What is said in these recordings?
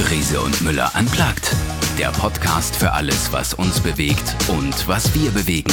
Riese und Müller unplugged. Der Podcast für alles, was uns bewegt und was wir bewegen.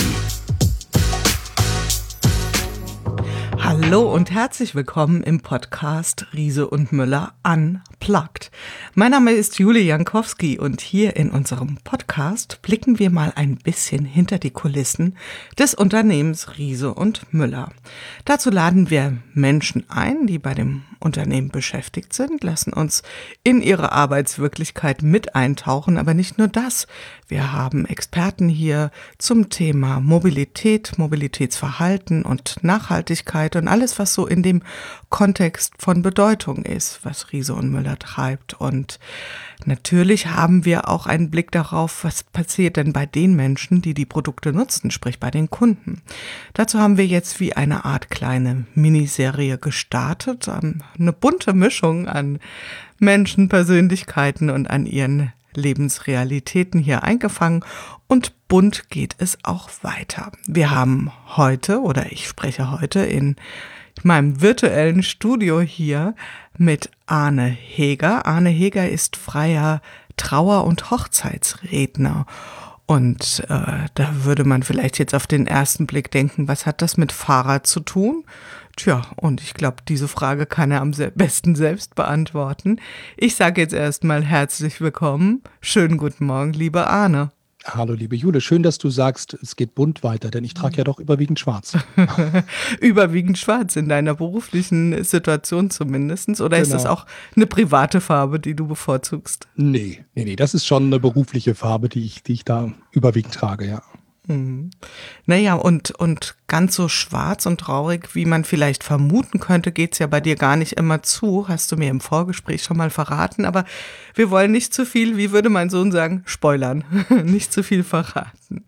Hallo und herzlich willkommen im Podcast Riese und Müller unplugged. Mein Name ist Julie Jankowski und hier in unserem Podcast blicken wir mal ein bisschen hinter die Kulissen des Unternehmens Riese und Müller. Dazu laden wir Menschen ein, die bei dem Unternehmen beschäftigt sind, lassen uns in ihre Arbeitswirklichkeit mit eintauchen, aber nicht nur das. Wir haben Experten hier zum Thema Mobilität, Mobilitätsverhalten und Nachhaltigkeit und alles, was so in dem Kontext von Bedeutung ist, was Riese und Müller treibt. Und natürlich haben wir auch einen Blick darauf, was passiert denn bei den Menschen, die die Produkte nutzen, sprich bei den Kunden. Dazu haben wir jetzt wie eine Art kleine Miniserie gestartet, eine bunte Mischung an Menschen, Persönlichkeiten und an ihren Lebensrealitäten hier eingefangen und bunt geht es auch weiter. Wir haben heute, oder ich spreche heute in meinem virtuellen Studio hier mit Arne Heger. Arne Heger ist freier Trauer- und Hochzeitsredner. Und da würde man vielleicht jetzt auf den ersten Blick denken, was hat das mit Fahrrad zu tun? Tja, und ich glaube, diese Frage kann er am besten selbst beantworten. Ich sage jetzt erstmal herzlich willkommen. Schönen guten Morgen, liebe Arne. Hallo, liebe Jule. Schön, dass du sagst, es geht bunt weiter, denn ich trage ja doch überwiegend schwarz. Überwiegend schwarz in deiner beruflichen Situation zumindest? Oder ist das auch eine private Farbe, die du bevorzugst? Nee, das ist schon eine berufliche Farbe, die ich da überwiegend trage, ja. Naja, und ganz so schwarz und traurig, wie man vielleicht vermuten könnte, geht's ja bei dir gar nicht immer zu, hast du mir im Vorgespräch schon mal verraten, aber wir wollen nicht zu viel, wie würde mein Sohn sagen, spoilern, nicht zu viel verraten.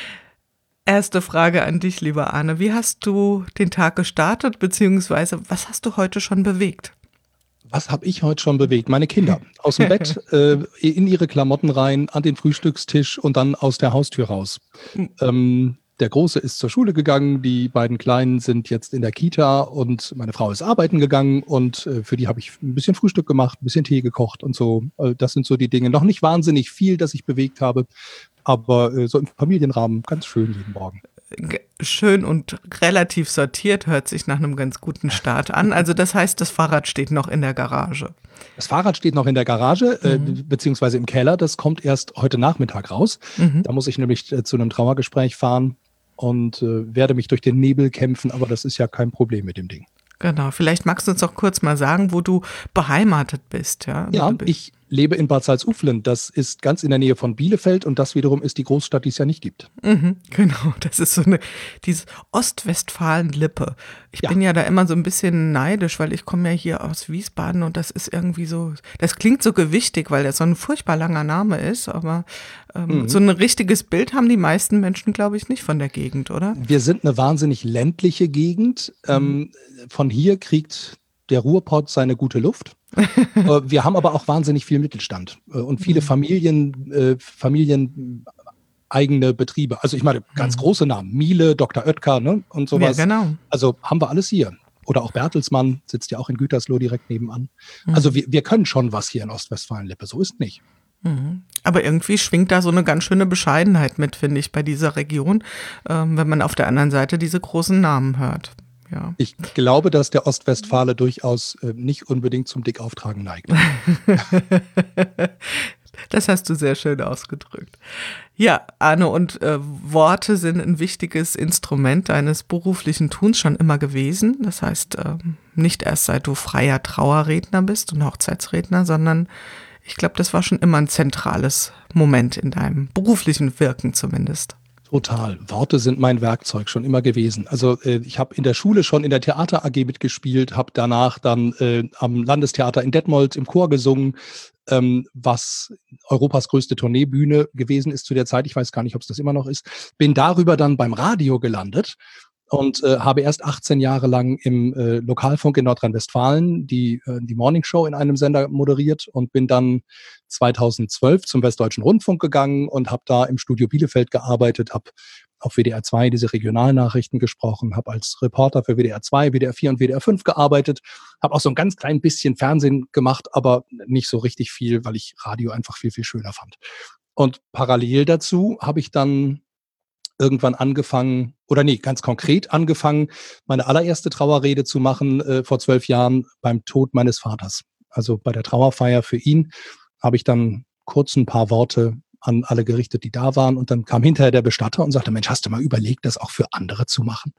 Erste Frage an dich, lieber Arne, wie hast du den Tag gestartet, beziehungsweise was hast du heute schon bewegt? Was habe ich heute schon bewegt? Meine Kinder aus dem Bett, in ihre Klamotten rein, an den Frühstückstisch und dann aus der Haustür raus. Der Große ist zur Schule gegangen, die beiden Kleinen sind jetzt in der Kita und meine Frau ist arbeiten gegangen und für die habe ich ein bisschen Frühstück gemacht, ein bisschen Tee gekocht und so. Das sind so die Dinge. Noch nicht wahnsinnig viel, das ich bewegt habe, aber so im Familienrahmen ganz schön jeden Morgen. Schön und relativ sortiert, hört sich nach einem ganz guten Start an. Also das heißt, das Fahrrad steht noch in der Garage. Das Fahrrad steht noch in der Garage, beziehungsweise im Keller. Das kommt erst heute Nachmittag raus. Da muss ich nämlich zu einem Trauergespräch fahren und werde mich durch den Nebel kämpfen, aber das ist ja kein Problem mit dem Ding. Genau, vielleicht magst du uns doch kurz mal sagen, wo du beheimatet bist. Ja, ich lebe in Bad Salzuflen. Das ist ganz in der Nähe von Bielefeld und das wiederum ist die Großstadt, die es ja nicht gibt. Genau, das ist so diese Ostwestfalen-Lippe. Ich bin ja da immer so ein bisschen neidisch, weil ich komme ja hier aus Wiesbaden und das ist irgendwie so, das klingt so gewichtig, weil das so ein furchtbar langer Name ist, aber so ein richtiges Bild haben die meisten Menschen, glaube ich, nicht von der Gegend, oder? Wir sind eine wahnsinnig ländliche Gegend. Von hier kriegt der Ruhrpott seine gute Luft. Wir haben aber auch wahnsinnig viel Mittelstand und viele familieneigene Betriebe. Also ich meine, ganz große Namen. Miele, Dr. Oetker, ne, und sowas. Ja, genau. Also haben wir alles hier. Oder auch Bertelsmann sitzt ja auch in Gütersloh direkt nebenan. Also wir können schon was hier in Ostwestfalen-Lippe. So ist nicht. Aber irgendwie schwingt da so eine ganz schöne Bescheidenheit mit, finde ich, bei dieser Region, wenn man auf der anderen Seite diese großen Namen hört. Ja. Ich glaube, dass der Ostwestfale durchaus nicht unbedingt zum Dickauftragen neigt. Das hast du sehr schön ausgedrückt. Ja, Arne, und Worte sind ein wichtiges Instrument deines beruflichen Tuns schon immer gewesen. Das heißt, nicht erst seit du freier Trauerredner bist und Hochzeitsredner, sondern ich glaube, das war schon immer ein zentrales Moment in deinem beruflichen Wirken zumindest. Total. Worte sind mein Werkzeug schon immer gewesen. Also ich habe in der Schule schon in der Theater AG mitgespielt, habe danach dann am Landestheater in Detmold im Chor gesungen, was Europas größte Tourneebühne gewesen ist zu der Zeit. Ich weiß gar nicht, ob es das immer noch ist. Bin darüber dann beim Radio gelandet und habe erst 18 Jahre lang im Lokalfunk in Nordrhein-Westfalen die Morningshow in einem Sender moderiert und bin dann 2012 zum Westdeutschen Rundfunk gegangen und habe da im Studio Bielefeld gearbeitet, habe auf WDR 2 diese Regionalnachrichten gesprochen, habe als Reporter für WDR 2, WDR 4 und WDR 5 gearbeitet, habe auch so ein ganz klein bisschen Fernsehen gemacht, aber nicht so richtig viel, weil ich Radio einfach viel, viel schöner fand. Und parallel dazu habe ich dann irgendwann angefangen, oder nee, ganz konkret angefangen, meine allererste Trauerrede zu machen vor 12 Jahren beim Tod meines Vaters. Also bei der Trauerfeier für ihn habe ich dann kurz ein paar Worte an alle gerichtet, die da waren. Und dann kam hinterher der Bestatter und sagte, Mensch, hast du mal überlegt, das auch für andere zu machen?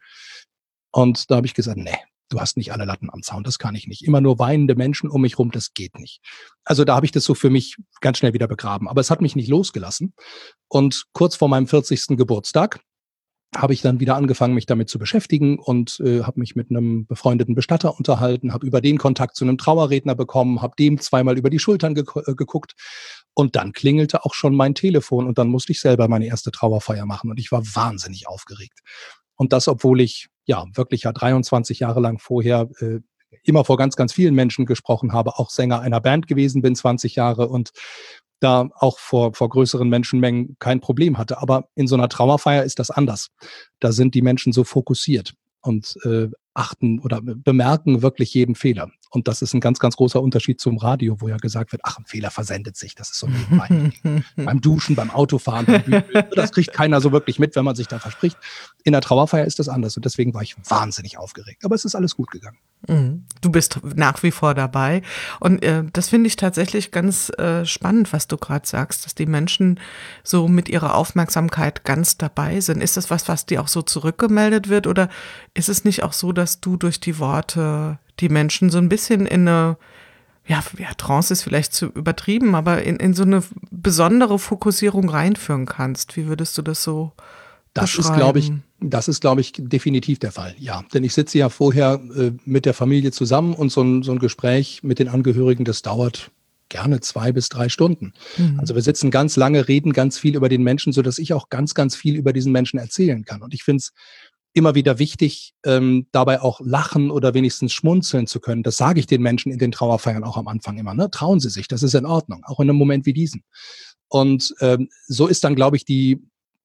Und da habe ich gesagt, nee, du hast nicht alle Latten am Zaun, das kann ich nicht. Immer nur weinende Menschen um mich rum, das geht nicht. Also da habe ich das so für mich ganz schnell wieder begraben. Aber es hat mich nicht losgelassen. Und kurz vor meinem 40. Geburtstag habe ich dann wieder angefangen, mich damit zu beschäftigen und habe mich mit einem befreundeten Bestatter unterhalten, habe über den Kontakt zu einem Trauerredner bekommen, habe dem zweimal über die Schultern geguckt und dann klingelte auch schon mein Telefon und dann musste ich selber meine erste Trauerfeier machen und ich war wahnsinnig aufgeregt. Und das, obwohl ich ja wirklich 23 Jahre lang vorher immer vor ganz, ganz vielen Menschen gesprochen habe, auch Sänger einer Band gewesen bin, 20 Jahre und da auch vor größeren Menschenmengen kein Problem hatte. Aber in so einer Trauerfeier ist das anders. Da sind die Menschen so fokussiert und achten oder bemerken wirklich jeden Fehler. Und das ist ein ganz, ganz großer Unterschied zum Radio, wo ja gesagt wird, ach, ein Fehler versendet sich. Das ist so nebenbei. Beim Duschen, beim Autofahren, beim Bügeln. Das kriegt keiner so wirklich mit, wenn man sich da verspricht. In der Trauerfeier ist das anders. Und deswegen war ich wahnsinnig aufgeregt. Aber es ist alles gut gegangen. Du bist nach wie vor dabei. Und das finde ich tatsächlich ganz spannend, was du gerade sagst, dass die Menschen so mit ihrer Aufmerksamkeit ganz dabei sind. Ist das was dir auch so zurückgemeldet wird? Oder ist es nicht auch so, dass du durch die Worte die Menschen so ein bisschen in eine, ja, Trance ist vielleicht zu übertrieben, aber in so eine besondere Fokussierung reinführen kannst? Wie würdest du das so beschreiben? Das ist, glaube ich, definitiv der Fall, ja. Denn ich sitze ja vorher mit der Familie zusammen und so ein Gespräch mit den Angehörigen, das dauert gerne 2 bis 3 Stunden. Also wir sitzen ganz lange, reden ganz viel über den Menschen, sodass ich auch ganz, ganz viel über diesen Menschen erzählen kann. Und ich finde es immer wieder wichtig, dabei auch lachen oder wenigstens schmunzeln zu können. Das sage ich den Menschen in den Trauerfeiern auch am Anfang immer. Ne? Trauen Sie sich, das ist in Ordnung, auch in einem Moment wie diesen. Und so ist dann, glaube ich, die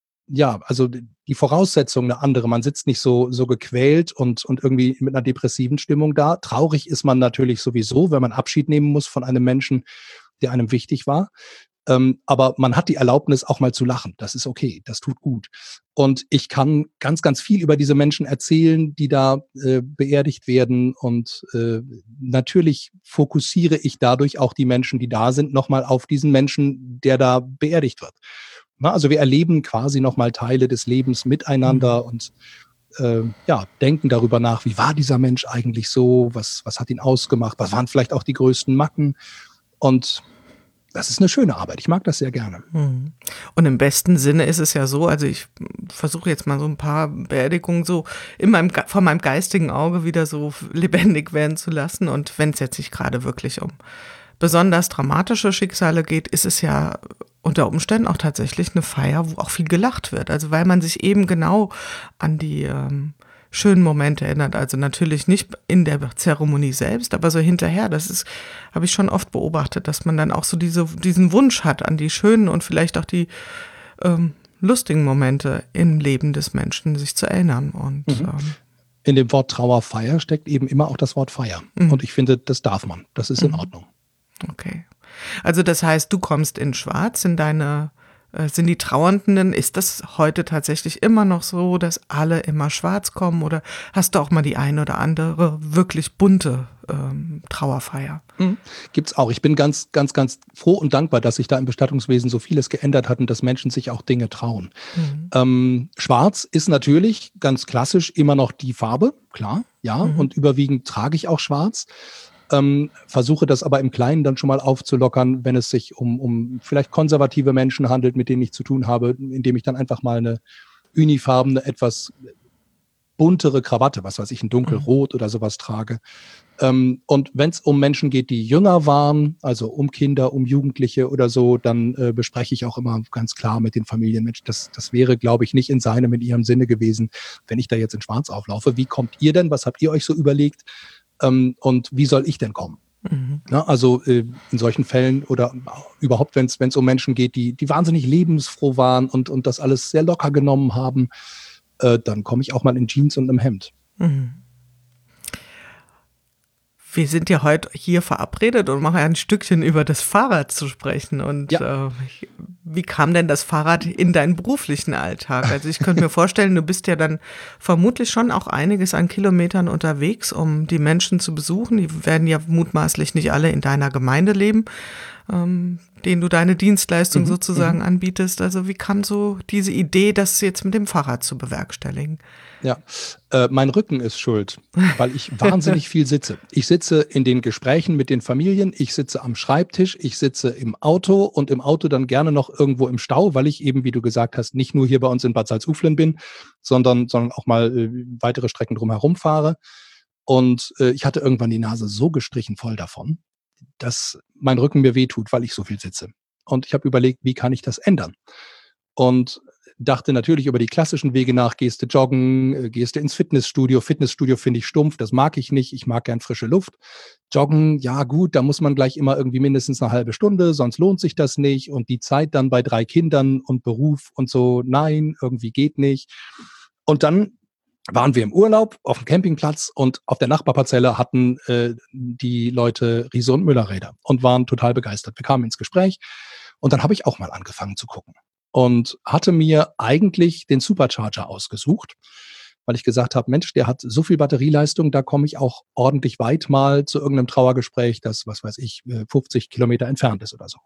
Voraussetzung eine andere. Man sitzt nicht so gequält und irgendwie mit einer depressiven Stimmung da. Traurig ist man natürlich sowieso, wenn man Abschied nehmen muss von einem Menschen, der einem wichtig war. Aber man hat die Erlaubnis, auch mal zu lachen. Das ist okay, das tut gut. Und ich kann ganz, ganz viel über diese Menschen erzählen, die da beerdigt werden. Und natürlich fokussiere ich dadurch auch die Menschen, die da sind, nochmal auf diesen Menschen, der da beerdigt wird. Na, also wir erleben quasi nochmal Teile des Lebens miteinander und denken darüber nach, wie war dieser Mensch eigentlich so, was hat ihn ausgemacht, was waren vielleicht auch die größten Macken. Und das ist eine schöne Arbeit. Ich mag das sehr gerne. Und im besten Sinne ist es ja so, also ich versuche jetzt mal so ein paar Beerdigungen so vor meinem geistigen Auge wieder so lebendig werden zu lassen. Und wenn es jetzt nicht gerade wirklich um besonders dramatische Schicksale geht, ist es ja unter Umständen auch tatsächlich eine Feier, wo auch viel gelacht wird. Also weil man sich eben genau an die schönen Momente erinnert. Also natürlich nicht in der Zeremonie selbst, aber so hinterher. Habe ich schon oft beobachtet, dass man dann auch so diesen Wunsch hat, an die schönen und vielleicht auch die lustigen Momente im Leben des Menschen sich zu erinnern. Und in dem Wort Trauerfeier steckt eben immer auch das Wort Feier. Und ich finde, das darf man. Das ist in Ordnung. Okay. Also das heißt, du kommst in Schwarz, sind die Trauernden, ist das heute tatsächlich immer noch so, dass alle immer schwarz kommen oder hast du auch mal die eine oder andere wirklich bunte Trauerfeier? Gibt's auch. Ich bin ganz, ganz, ganz froh und dankbar, dass sich da im Bestattungswesen so vieles geändert hat und dass Menschen sich auch Dinge trauen. Schwarz ist natürlich ganz klassisch immer noch die Farbe, klar, ja, und überwiegend trage ich auch schwarz. Versuche das aber im Kleinen dann schon mal aufzulockern, wenn es sich um vielleicht konservative Menschen handelt, mit denen ich zu tun habe, indem ich dann einfach mal eine unifarbene, etwas buntere Krawatte, was weiß ich, ein dunkelrot oder sowas trage. Und wenn es um Menschen geht, die jünger waren, also um Kinder, um Jugendliche oder so, dann bespreche ich auch immer ganz klar mit den Familien, Mensch, das wäre, glaube ich, nicht in ihrem Sinne gewesen, wenn ich da jetzt in Schwarz auflaufe. Wie kommt ihr denn? Was habt ihr euch so überlegt? Und wie soll ich denn kommen? Ja, also in solchen Fällen oder überhaupt, wenn es um Menschen geht, die wahnsinnig lebensfroh waren und das alles sehr locker genommen haben, dann komme ich auch mal in Jeans und einem Hemd. Wir sind ja heute hier verabredet, um mal ein Stückchen über das Fahrrad zu sprechen. Und Ja. wie kam denn das Fahrrad in deinen beruflichen Alltag? Also ich könnte mir vorstellen, du bist ja dann vermutlich schon auch einiges an Kilometern unterwegs, um die Menschen zu besuchen. Die werden ja mutmaßlich nicht alle in deiner Gemeinde leben, denen du deine Dienstleistung sozusagen anbietest. Also wie kam so diese Idee, das jetzt mit dem Fahrrad zu bewerkstelligen? Ja, mein Rücken ist schuld, weil ich wahnsinnig viel sitze. Ich sitze in den Gesprächen mit den Familien, ich sitze am Schreibtisch, ich sitze im Auto und im Auto dann gerne noch irgendwo im Stau, weil ich eben, wie du gesagt hast, nicht nur hier bei uns in Bad Salzuflen bin, sondern auch mal weitere Strecken drumherum fahre. Und ich hatte irgendwann die Nase so gestrichen voll davon, dass mein Rücken mir wehtut, weil ich so viel sitze. Und ich habe überlegt, wie kann ich das ändern? Und dachte natürlich über die klassischen Wege nach, gehst du joggen, gehst du ins Fitnessstudio. Fitnessstudio finde ich stumpf, das mag ich nicht. Ich mag gern frische Luft. Joggen, ja gut, da muss man gleich immer irgendwie mindestens eine halbe Stunde, sonst lohnt sich das nicht. Und die Zeit dann bei 3 Kindern und Beruf und so, nein, irgendwie geht nicht. Und dann waren wir im Urlaub auf dem Campingplatz und auf der Nachbarparzelle hatten die Leute Riese und Müller-Räder und waren total begeistert. Wir kamen ins Gespräch und dann habe ich auch mal angefangen zu gucken und hatte mir eigentlich den Supercharger ausgesucht, weil ich gesagt habe, Mensch, der hat so viel Batterieleistung, da komme ich auch ordentlich weit mal zu irgendeinem Trauergespräch, das, was weiß ich, 50 Kilometer entfernt ist oder so.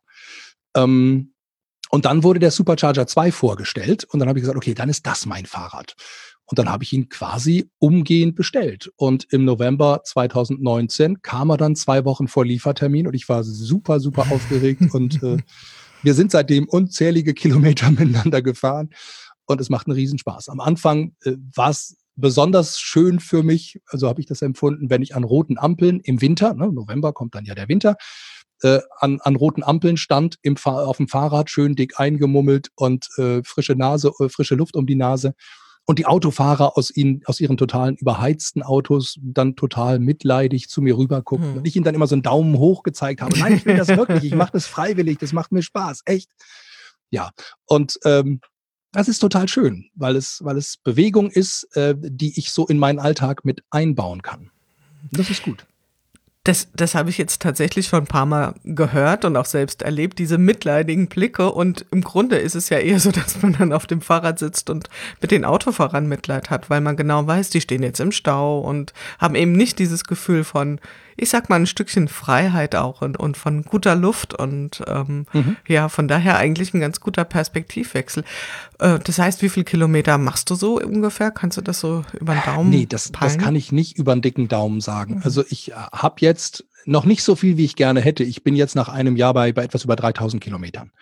Und dann wurde der Supercharger 2 vorgestellt und dann habe ich gesagt, okay, dann ist das mein Fahrrad. Und dann habe ich ihn quasi umgehend bestellt. Und im November 2019 kam er dann 2 Wochen vor Liefertermin und ich war super, super aufgeregt und wir sind seitdem unzählige Kilometer miteinander gefahren und es macht einen Riesenspaß. Am Anfang war es besonders schön für mich, also habe ich das empfunden, wenn ich an roten Ampeln im Winter, ne, November kommt dann ja der Winter, an roten Ampeln stand auf dem Fahrrad, schön dick eingemummelt und frische Luft um die Nase. Und die Autofahrer aus ihren totalen überheizten Autos dann total mitleidig zu mir rüber guckten und ich ihnen dann immer so einen Daumen hoch gezeigt habe. Nein, ich will das wirklich, ich mache das freiwillig, das macht mir Spaß, echt. Ja, und das ist total schön, weil es Bewegung ist, die ich so in meinen Alltag mit einbauen kann. Und das ist gut. Das habe ich jetzt tatsächlich schon ein paar Mal gehört und auch selbst erlebt, diese mitleidigen Blicke. Und im Grunde ist es ja eher so, dass man dann auf dem Fahrrad sitzt und mit den Autofahrern Mitleid hat, weil man genau weiß, die stehen jetzt im Stau und haben eben nicht dieses Gefühl von, ich sag mal, ein Stückchen Freiheit auch und von guter Luft. Und ja, von daher eigentlich ein ganz guter Perspektivwechsel. Das heißt, wie viele Kilometer machst du so ungefähr? Kannst du das so über den Daumen Nee, das kann ich nicht über einen dicken Daumen sagen. Also ich habe jetzt noch nicht so viel, wie ich gerne hätte. Ich bin jetzt nach einem Jahr bei etwas über 3000 Kilometern.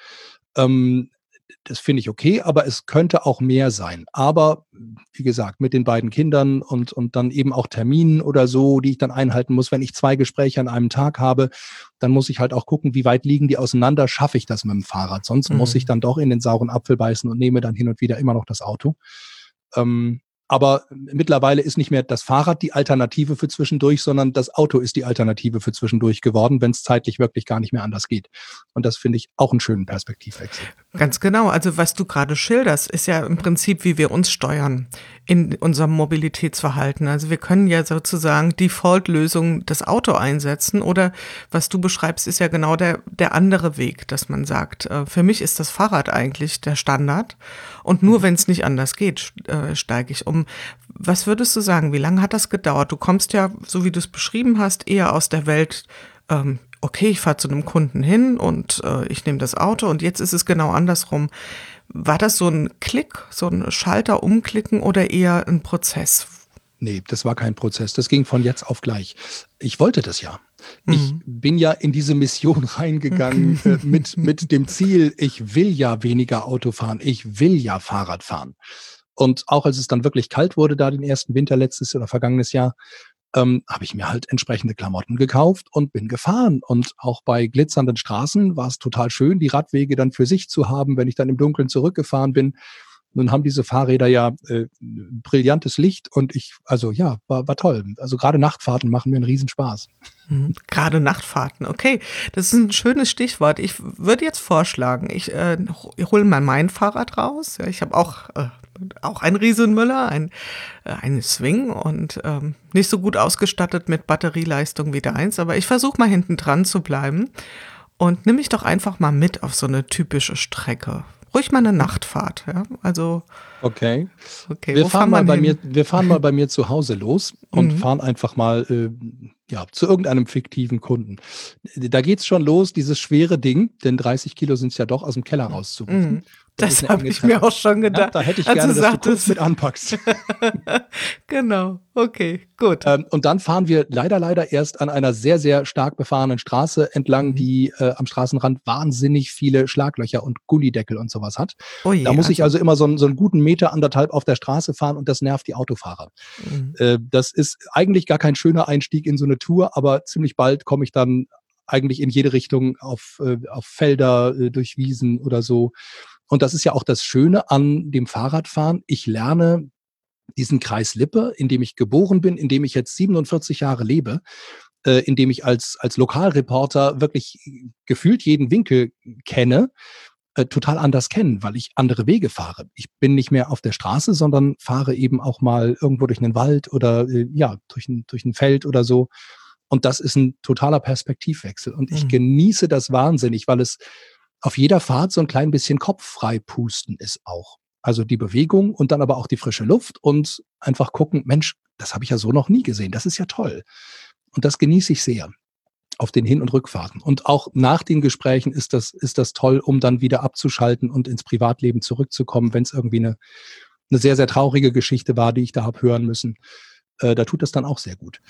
Das finde ich okay, aber es könnte auch mehr sein. Aber wie gesagt, mit den beiden Kindern und dann eben auch Terminen oder so, die ich dann einhalten muss. Wenn ich 2 Gespräche an einem Tag habe, dann muss ich halt auch gucken, wie weit liegen die auseinander, schaffe ich das mit dem Fahrrad. Sonst muss ich dann doch in den sauren Apfel beißen und nehme dann hin und wieder immer noch das Auto. Aber mittlerweile ist nicht mehr das Fahrrad die Alternative für zwischendurch, sondern das Auto ist die Alternative für zwischendurch geworden, wenn es zeitlich wirklich gar nicht mehr anders geht. Und das finde ich auch einen schönen Perspektivwechsel. Ganz genau. Also was du gerade schilderst, ist ja im Prinzip, wie wir uns steuern in unserem Mobilitätsverhalten. Also wir können ja sozusagen Default-Lösung das Auto einsetzen oder was du beschreibst, ist ja genau der andere Weg, dass man sagt, für mich ist das Fahrrad eigentlich der Standard und nur wenn es nicht anders geht, steige ich um. Was würdest du sagen, wie lange hat das gedauert? Du kommst ja, so wie du es beschrieben hast, eher aus der Welt, okay, ich fahre zu einem Kunden hin und ich nehme das Auto und jetzt ist es genau andersrum. War das so ein Klick, so ein Schalter umklicken oder eher ein Prozess? Nee, das war kein Prozess. Das ging von jetzt auf gleich. Ich wollte das ja. Ich bin ja in diese Mission reingegangen mit dem Ziel, ich will ja weniger Auto fahren, ich will ja Fahrrad fahren. Und auch als es dann wirklich kalt wurde, da den ersten Winter letztes oder vergangenes Jahr, habe ich mir halt entsprechende Klamotten gekauft und bin gefahren. Und auch bei glitzernden Straßen war es total schön, die Radwege dann für sich zu haben, wenn ich dann im Dunkeln zurückgefahren bin. Nun haben diese Fahrräder ja brillantes Licht und war toll. Also gerade Nachtfahrten machen mir einen Riesenspaß. Gerade Nachtfahrten, okay. Das ist ein schönes Stichwort. Ich würde jetzt vorschlagen, ich hole mal mein Fahrrad raus. Ja, ich habe auch ein Riese und Müller, ein Swing und nicht so gut ausgestattet mit Batterieleistung wie deins, aber ich versuche mal hinten dran zu bleiben und nimm mich doch einfach mal mit auf so eine typische Strecke. Ruhig mal eine Nachtfahrt, ja. Also okay. Wir fahren mal bei mir zu Hause los und fahren einfach mal zu irgendeinem fiktiven Kunden. Da geht's schon los, dieses schwere Ding, denn 30 Kilo sind es ja doch, aus dem Keller rauszurufen. Das habe ich mir auch schon gedacht. Ja, da hätte ich gerne, dass du kurz mit anpackst. Genau, okay, gut. Und dann fahren wir leider erst an einer sehr, sehr stark befahrenen Straße entlang, die am Straßenrand wahnsinnig viele Schlaglöcher und Gullideckel und sowas hat. Oh je, da muss ich also immer so einen guten Meter, 1,5 auf der Straße fahren und das nervt die Autofahrer. Das ist eigentlich gar kein schöner Einstieg in so eine Tour, aber ziemlich bald komme ich dann eigentlich in jede Richtung auf Felder, durch Wiesen oder so. Und das ist ja auch das Schöne an dem Fahrradfahren. Ich lerne diesen Kreis Lippe, in dem ich geboren bin, in dem ich jetzt 47 Jahre lebe, in dem ich als Lokalreporter wirklich gefühlt jeden Winkel kenne, total anders kennen, weil ich andere Wege fahre. Ich bin nicht mehr auf der Straße, sondern fahre eben auch mal irgendwo durch einen Wald oder durch ein Feld oder so. Und das ist ein totaler Perspektivwechsel. Und ich genieße das wahnsinnig, weil es auf jeder Fahrt so ein klein bisschen kopffrei pusten ist auch. Also die Bewegung und dann aber auch die frische Luft und einfach gucken, Mensch, das habe ich ja so noch nie gesehen. Das ist ja toll. Und das genieße ich sehr auf den Hin- und Rückfahrten. Und auch nach den Gesprächen ist das toll, um dann wieder abzuschalten und ins Privatleben zurückzukommen, wenn es irgendwie eine sehr, sehr traurige Geschichte war, die ich da habe hören müssen. Da tut das dann auch sehr gut.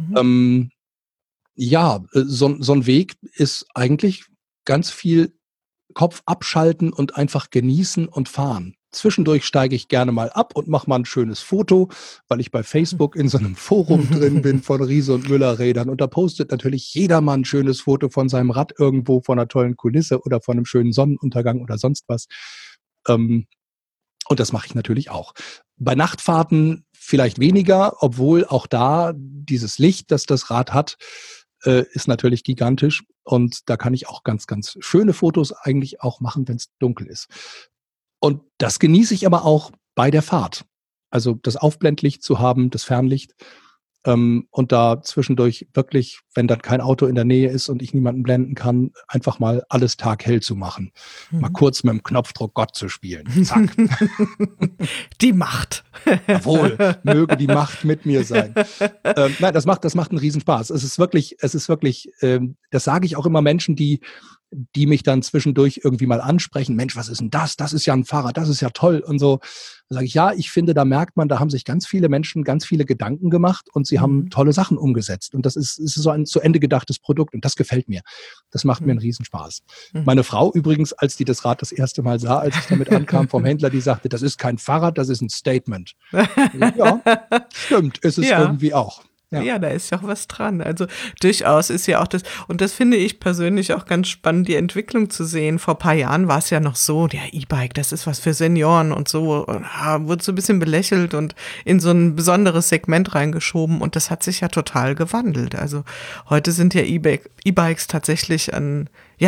So ein Weg ist eigentlich ganz viel Kopf abschalten und einfach genießen und fahren. Zwischendurch steige ich gerne mal ab und mache mal ein schönes Foto, weil ich bei Facebook in so einem Forum drin bin von Riese und Müller Rädern. Und da postet natürlich jeder mal ein schönes Foto von seinem Rad irgendwo, von einer tollen Kulisse oder von einem schönen Sonnenuntergang oder sonst was. Und das mache ich natürlich auch. Bei Nachtfahrten vielleicht weniger, obwohl auch da dieses Licht, das das Rad hat, ist natürlich gigantisch. Und da kann ich auch ganz, ganz schöne Fotos eigentlich auch machen, wenn es dunkel ist. Und das genieße ich aber auch bei der Fahrt. Also das Aufblendlicht zu haben, das Fernlicht. Und da zwischendurch wirklich, wenn dann kein Auto in der Nähe ist und ich niemanden blenden kann, einfach mal alles taghell zu machen. Mal kurz mit dem Knopfdruck Gott zu spielen. Zack. Die Macht. Jawohl, möge die Macht mit mir sein. Nein, das macht einen Riesenspaß. Es ist wirklich, das sage ich auch immer Menschen, die mich dann zwischendurch irgendwie mal ansprechen. Mensch, was ist denn das? Das ist ja ein Fahrrad, das ist ja toll und so. Da sage ich, ja, ich finde, da merkt man, da haben sich ganz viele Menschen ganz viele Gedanken gemacht und sie haben tolle Sachen umgesetzt. Und das ist so ein zu Ende gedachtes Produkt und das gefällt mir. Das macht mir einen Riesenspaß. Meine Frau übrigens, als die das Rad das erste Mal sah, als ich damit ankam vom Händler, die sagte, das ist kein Fahrrad, das ist ein Statement. Ja, stimmt, ist es irgendwie auch. Ja, da ist ja auch was dran. Also durchaus ist ja auch das, und das finde ich persönlich auch ganz spannend, die Entwicklung zu sehen. Vor ein paar Jahren war es ja noch so, der E-Bike, das ist was für Senioren und so, und, wurde so ein bisschen belächelt und in so ein besonderes Segment reingeschoben und das hat sich ja total gewandelt. Also heute sind ja E-Bikes tatsächlich ein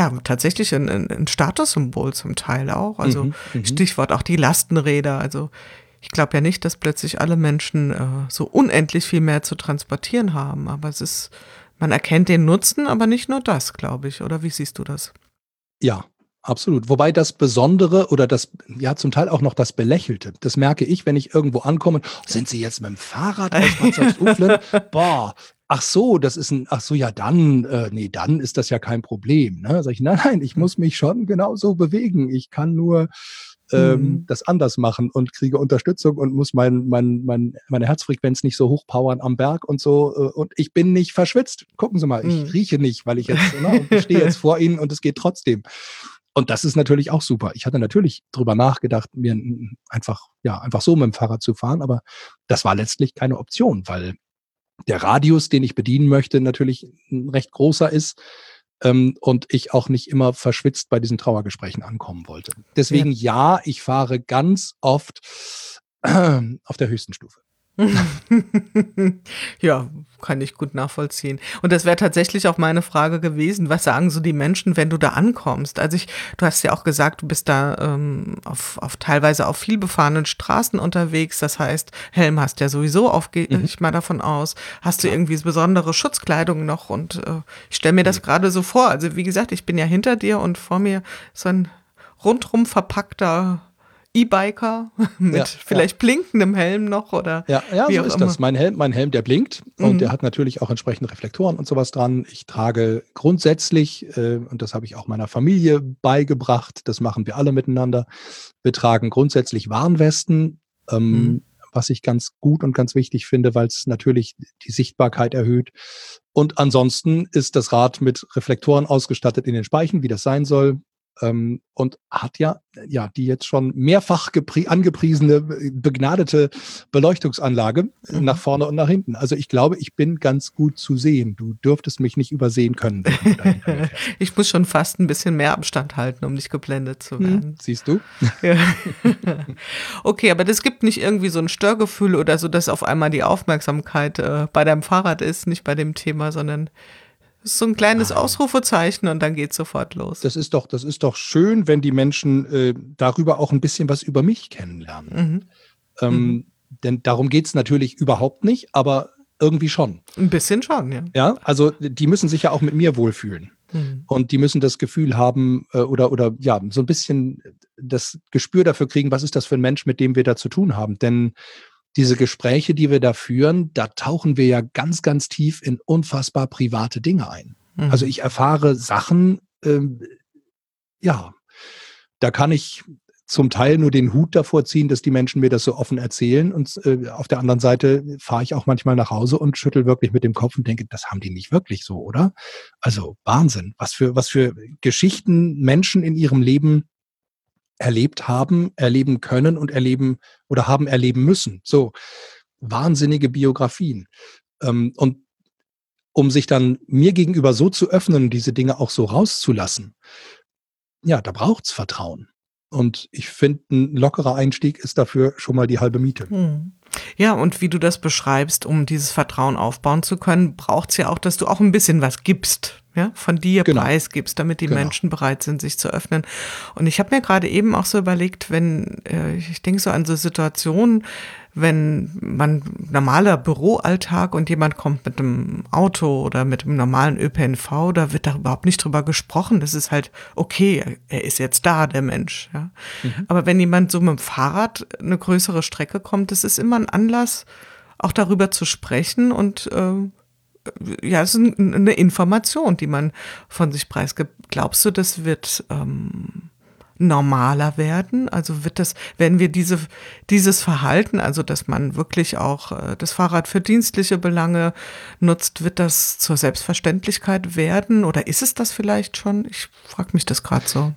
Statussymbol zum Teil auch. Also Stichwort auch die Lastenräder, also ich glaube ja nicht, dass plötzlich alle Menschen so unendlich viel mehr zu transportieren haben, aber man erkennt den Nutzen, aber nicht nur das, glaube ich, oder wie siehst du das? Ja, absolut. Wobei das Besondere oder das, ja, zum Teil auch noch das Belächelte, das merke ich, wenn ich irgendwo ankomme, sind Sie jetzt mit dem Fahrrad aus Potsdam-Uflen? Boah, ach so, ja, dann ist das ja kein Problem. Ne? Sag ich, nein, ich muss mich schon genauso bewegen. Ich kann nur das anders machen und kriege Unterstützung und muss meine Herzfrequenz nicht so hochpowern am Berg und so. Und ich bin nicht verschwitzt. Gucken Sie mal, ich rieche nicht, weil ich jetzt, und ich stehe jetzt vor Ihnen und es geht trotzdem. Und das ist natürlich auch super. Ich hatte natürlich drüber nachgedacht, mir einfach so mit dem Fahrrad zu fahren, aber das war letztlich keine Option, weil der Radius, den ich bedienen möchte, natürlich ein recht großer ist. und ich auch nicht immer verschwitzt bei diesen Trauergesprächen ankommen wollte. Deswegen ja, ich fahre ganz oft auf der höchsten Stufe. Ja, kann ich gut nachvollziehen. Und das wäre tatsächlich auch meine Frage gewesen, was sagen so die Menschen, wenn du da ankommst? Also du hast ja auch gesagt, du bist da auf teilweise auf viel befahrenen Straßen unterwegs. Das heißt, Helm hast ja sowieso gehe ich mal davon aus. Hast du irgendwie besondere Schutzkleidung noch? Und ich stelle mir das gerade so vor. Also wie gesagt, ich bin ja hinter dir und vor mir so ein rundrum verpackter E-Biker mit vielleicht blinkendem Helm noch oder wie so auch ist immer. Das. Mein Helm, der blinkt und der hat natürlich auch entsprechende Reflektoren und sowas dran. Ich trage grundsätzlich, und das habe ich auch meiner Familie beigebracht, das machen wir alle miteinander, wir tragen grundsätzlich Warnwesten, was ich ganz gut und ganz wichtig finde, weil es natürlich die Sichtbarkeit erhöht. Und ansonsten ist das Rad mit Reflektoren ausgestattet in den Speichen, wie das sein soll. Und hat die jetzt schon mehrfach angepriesene, begnadete Beleuchtungsanlage nach vorne und nach hinten. Also ich glaube, ich bin ganz gut zu sehen. Du dürftest mich nicht übersehen können. Ich muss schon fast ein bisschen mehr Abstand halten, um nicht geblendet zu werden. Siehst du? Ja. Okay, aber das gibt nicht irgendwie so ein Störgefühl oder so, dass auf einmal die Aufmerksamkeit bei deinem Fahrrad ist, nicht bei dem Thema, sondern so ein kleines Ausrufezeichen und dann geht's sofort los. Das ist doch schön, wenn die Menschen darüber auch ein bisschen was über mich kennenlernen. Denn darum geht's natürlich überhaupt nicht, aber irgendwie schon. Ein bisschen schon, ja. Ja, also die müssen sich ja auch mit mir wohlfühlen. Und die müssen das Gefühl haben oder so ein bisschen das Gespür dafür kriegen, was ist das für ein Mensch, mit dem wir da zu tun haben. Denn diese Gespräche, die wir da führen, da tauchen wir ja ganz, ganz tief in unfassbar private Dinge ein. Also ich erfahre Sachen, da kann ich zum Teil nur den Hut davor ziehen, dass die Menschen mir das so offen erzählen. Und auf der anderen Seite fahre ich auch manchmal nach Hause und schüttel wirklich mit dem Kopf und denke, das haben die nicht wirklich so, oder? Also Wahnsinn, was für Geschichten Menschen in ihrem Leben erlebt haben, erleben können und erleben oder haben erleben müssen. So wahnsinnige Biografien. Und um sich dann mir gegenüber so zu öffnen, diese Dinge auch so rauszulassen, da braucht's Vertrauen. Und ich finde, ein lockerer Einstieg ist dafür schon mal die halbe Miete. Ja, und wie du das beschreibst, um dieses Vertrauen aufbauen zu können, braucht's ja auch, dass du auch ein bisschen was gibst, ja, von dir preisgibst, damit die Menschen bereit sind, sich zu öffnen. Und ich habe mir gerade eben auch so überlegt, wenn, ich denke so an so Situationen, wenn man normaler Büroalltag und jemand kommt mit einem Auto oder mit einem normalen ÖPNV, da wird da überhaupt nicht drüber gesprochen. Das ist halt okay, er ist jetzt da, der Mensch. Ja. Aber wenn jemand so mit dem Fahrrad eine größere Strecke kommt, das ist immer ein Anlass, auch darüber zu sprechen und es ist eine Information, die man von sich preisgibt. Glaubst du, das wird normaler werden? Also werden wir dieses Verhalten, also dass man wirklich auch das Fahrrad für dienstliche Belange nutzt, wird das zur Selbstverständlichkeit werden? Oder ist es das vielleicht schon? Ich frage mich das gerade so.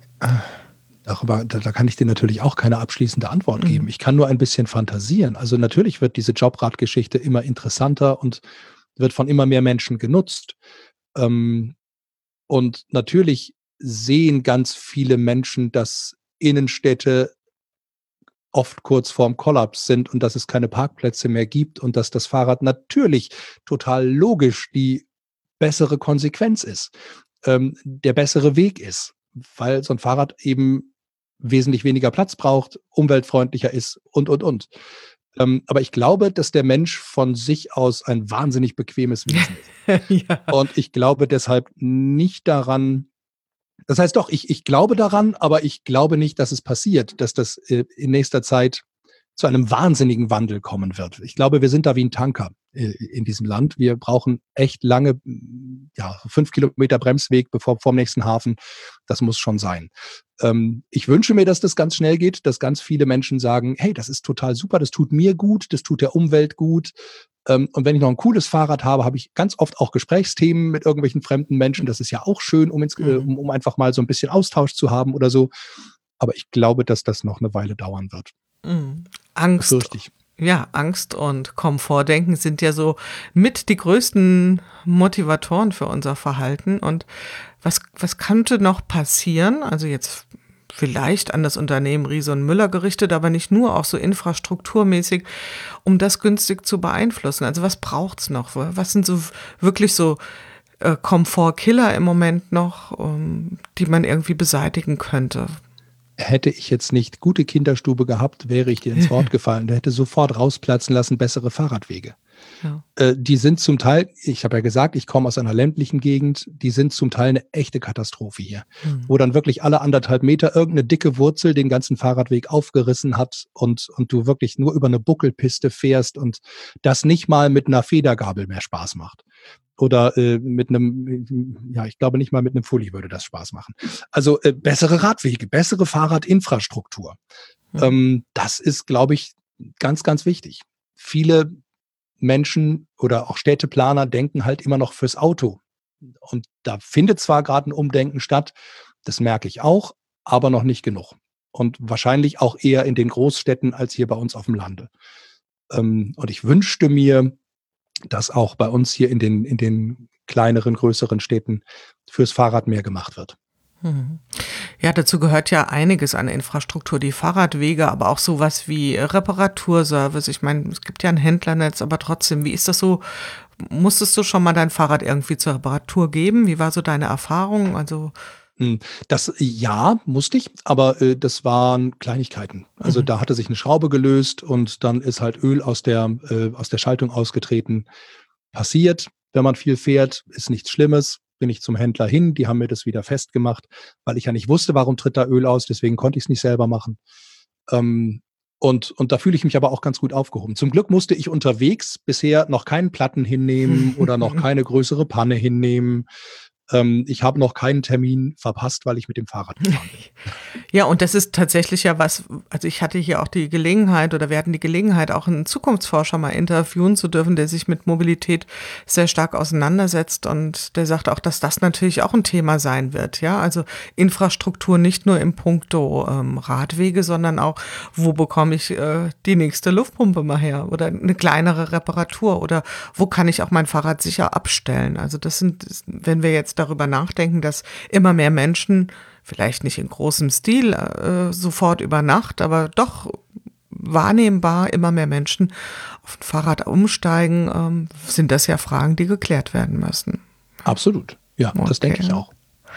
Da kann ich dir natürlich auch keine abschließende Antwort geben. Ich kann nur ein bisschen fantasieren. Also natürlich wird diese Jobradgeschichte immer interessanter und wird von immer mehr Menschen genutzt. Und natürlich sehen ganz viele Menschen, dass Innenstädte oft kurz vorm Kollaps sind und dass es keine Parkplätze mehr gibt und dass das Fahrrad natürlich total logisch die bessere Konsequenz ist, der bessere Weg ist, weil so ein Fahrrad eben wesentlich weniger Platz braucht, umweltfreundlicher ist und. Aber ich glaube, dass der Mensch von sich aus ein wahnsinnig bequemes Wesen ist. Und ich glaube deshalb nicht daran, das heißt doch, ich glaube daran, aber ich glaube nicht, dass es passiert, dass das in nächster Zeit zu einem wahnsinnigen Wandel kommen wird. Ich glaube, wir sind da wie ein Tanker in diesem Land. Wir brauchen echt lange, 5 Kilometer Bremsweg vorm nächsten Hafen. Das muss schon sein. Ich wünsche mir, dass das ganz schnell geht, dass ganz viele Menschen sagen, hey, das ist total super, das tut mir gut, das tut der Umwelt gut. Und wenn ich noch ein cooles Fahrrad habe, habe ich ganz oft auch Gesprächsthemen mit irgendwelchen fremden Menschen. Das ist ja auch schön, um einfach mal so ein bisschen Austausch zu haben oder so. Aber ich glaube, dass das noch eine Weile dauern wird. Angst Ja, Angst und Komfortdenken sind ja so mit die größten Motivatoren für unser Verhalten. Und was könnte noch passieren? Also jetzt vielleicht an das Unternehmen Riese und Müller gerichtet, aber nicht nur, auch so infrastrukturmäßig, um das günstig zu beeinflussen. Also was braucht's noch? Was sind so wirklich so Komfortkiller im Moment noch, die man irgendwie beseitigen könnte? Hätte ich jetzt nicht gute Kinderstube gehabt, wäre ich dir ins Wort gefallen. Der hätte sofort rausplatzen lassen, bessere Fahrradwege. Ja. Die sind zum Teil, ich habe ja gesagt, ich komme aus einer ländlichen Gegend, die sind zum Teil eine echte Katastrophe hier, wo dann wirklich alle 1,5 Meter irgendeine dicke Wurzel den ganzen Fahrradweg aufgerissen hat und du wirklich nur über eine Buckelpiste fährst und das nicht mal mit einer Federgabel mehr Spaß macht. Oder mit einem, ja, ich glaube nicht mal mit einem Fully würde das Spaß machen. Also bessere Radwege, bessere Fahrradinfrastruktur. Das ist, glaube ich, ganz, ganz wichtig. Viele Menschen oder auch Städteplaner denken halt immer noch fürs Auto. Und da findet zwar gerade ein Umdenken statt, das merke ich auch, aber noch nicht genug. Und wahrscheinlich auch eher in den Großstädten als hier bei uns auf dem Lande. Und ich wünschte mir, dass auch bei uns hier in den kleineren, größeren Städten fürs Fahrrad mehr gemacht wird. Ja, dazu gehört ja einiges an Infrastruktur, die Fahrradwege, aber auch sowas wie Reparaturservice. Ich meine, es gibt ja ein Händlernetz, aber trotzdem, wie ist das so? Musstest du schon mal dein Fahrrad irgendwie zur Reparatur geben? Wie war so deine Erfahrung? Also Das ja, musste ich, aber das waren Kleinigkeiten. Also da hatte sich eine Schraube gelöst und dann ist halt Öl aus der Schaltung ausgetreten. Passiert, wenn man viel fährt, ist nichts Schlimmes. Bin ich zum Händler hin, die haben mir das wieder festgemacht, weil ich ja nicht wusste, warum tritt da Öl aus, deswegen konnte ich es nicht selber machen. Und da fühle ich mich aber auch ganz gut aufgehoben. Zum Glück musste ich unterwegs bisher noch keinen Platten hinnehmen oder noch keine größere Panne hinnehmen. Ich habe noch keinen Termin verpasst, weil ich mit dem Fahrrad gefahren bin. Ja, und das ist tatsächlich ja was, also ich hatte hier auch die Gelegenheit oder wir hatten die Gelegenheit, auch einen Zukunftsforscher mal interviewen zu dürfen, der sich mit Mobilität sehr stark auseinandersetzt und der sagt auch, dass das natürlich auch ein Thema sein wird, ja, also Infrastruktur nicht nur im Puncto Radwege, sondern auch, wo bekomme ich die nächste Luftpumpe mal her oder eine kleinere Reparatur oder wo kann ich auch mein Fahrrad sicher abstellen, also das sind, wenn wir jetzt darüber nachdenken, dass immer mehr Menschen, vielleicht nicht in großem Stil sofort über Nacht, aber doch wahrnehmbar immer mehr Menschen auf ein Fahrrad umsteigen, sind das ja Fragen, die geklärt werden müssen. Absolut, ja, okay. Das denke ich auch.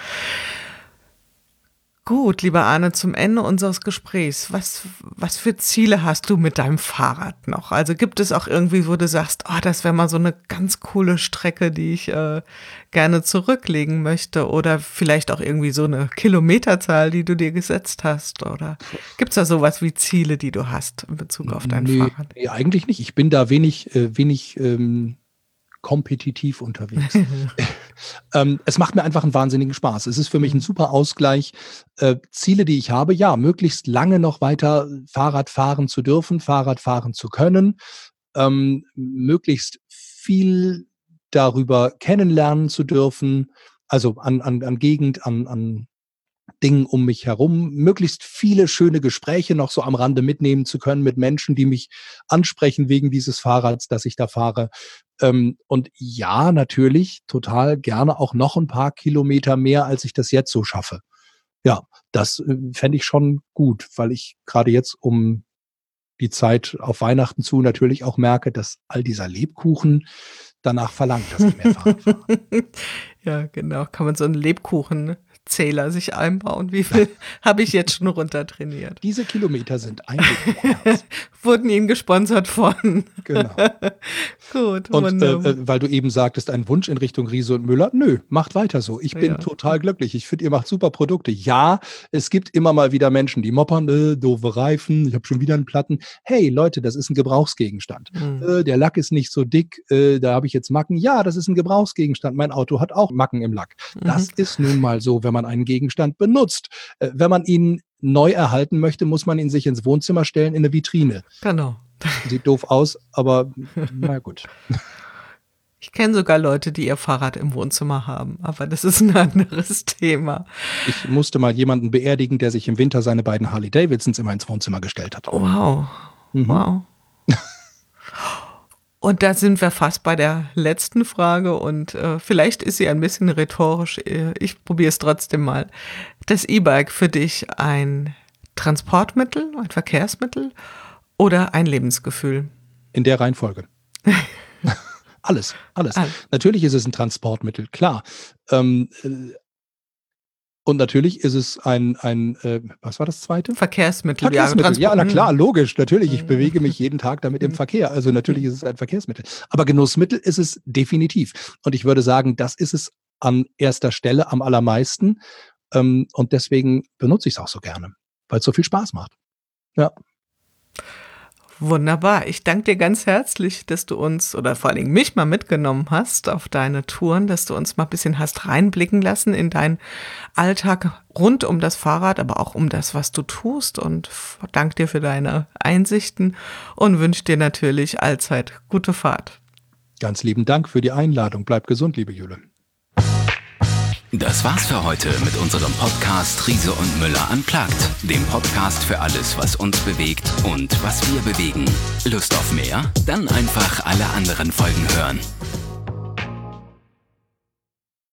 Gut, lieber Arne, zum Ende unseres Gesprächs, was für Ziele hast du mit deinem Fahrrad noch? Also gibt es auch irgendwie, wo du sagst, oh, das wäre mal so eine ganz coole Strecke, die ich gerne zurücklegen möchte oder vielleicht auch irgendwie so eine Kilometerzahl, die du dir gesetzt hast? Oder gibt es da sowas wie Ziele, die du hast in Bezug auf dein Fahrrad? Nee, eigentlich nicht. Ich bin da wenig kompetitiv unterwegs. Es macht mir einfach einen wahnsinnigen Spaß. Es ist für mich ein super Ausgleich. Ziele, die ich habe, ja, möglichst lange noch weiter Fahrrad fahren zu dürfen, Fahrrad fahren zu können, möglichst viel darüber kennenlernen zu dürfen, also an Gegend, an Dingen um mich herum, möglichst viele schöne Gespräche noch so am Rande mitnehmen zu können mit Menschen, die mich ansprechen wegen dieses Fahrrads, das ich da fahre. Und ja, natürlich total gerne auch noch ein paar Kilometer mehr, als ich das jetzt so schaffe. Ja, das fände ich schon gut, weil ich gerade jetzt um die Zeit auf Weihnachten zu natürlich auch merke, dass all dieser Lebkuchen danach verlangt, dass ich mehr Fahrrad fahre. Ja, genau. Kann man so einen Lebkuchenzähler sich einbauen? Wie viel habe ich jetzt schon runtertrainiert? Diese Kilometer sind ein Lebkuchen. Wurden Ihnen gesponsert von. Genau. Gut, und weil du eben sagtest, ein Wunsch in Richtung Riese und Müller, nö, macht weiter so. Ich bin total glücklich. Ich finde, ihr macht super Produkte. Ja, es gibt immer mal wieder Menschen, die moppern, doofe Reifen, ich habe schon wieder einen Platten. Hey Leute, das ist ein Gebrauchsgegenstand. Der Lack ist nicht so dick, da habe ich jetzt Macken. Ja, das ist ein Gebrauchsgegenstand. Mein Auto hat auch Macken im Lack. Das ist nun mal so, wenn man einen Gegenstand benutzt. Wenn man ihn neu erhalten möchte, muss man ihn sich ins Wohnzimmer stellen, in eine Vitrine. Genau. Sieht doof aus, aber na gut. Ich kenne sogar Leute, die ihr Fahrrad im Wohnzimmer haben, aber das ist ein anderes Thema. Ich musste mal jemanden beerdigen, der sich im Winter seine beiden Harley-Davidsons immer ins Wohnzimmer gestellt hat. Wow. Wow. Und da sind wir fast bei der letzten Frage und vielleicht ist sie ein bisschen rhetorisch. Ich probiere es trotzdem mal. Das E-Bike für dich ein Transportmittel, ein Verkehrsmittel oder ein Lebensgefühl? In der Reihenfolge. Alles. Natürlich ist es ein Transportmittel, klar. Und natürlich ist es ein was war das zweite? Verkehrsmittel. Ja, na klar, logisch. Natürlich, ich bewege mich jeden Tag damit im Verkehr. Also natürlich ist es ein Verkehrsmittel. Aber Genussmittel ist es definitiv. Und ich würde sagen, das ist es an erster Stelle am allermeisten. Und deswegen benutze ich es auch so gerne, weil es so viel Spaß macht. Ja. Wunderbar. Ich danke dir ganz herzlich, dass du uns oder vor allen Dingen mich mal mitgenommen hast auf deine Touren, dass du uns mal ein bisschen hast reinblicken lassen in deinen Alltag rund um das Fahrrad, aber auch um das, was du tust, und danke dir für deine Einsichten und wünsche dir natürlich allzeit gute Fahrt. Ganz lieben Dank für die Einladung. Bleib gesund, liebe Jule. Das war's für heute mit unserem Podcast Riese und Müller Unplugged, dem Podcast für alles, was uns bewegt und was wir bewegen. Lust auf mehr? Dann einfach alle anderen Folgen hören.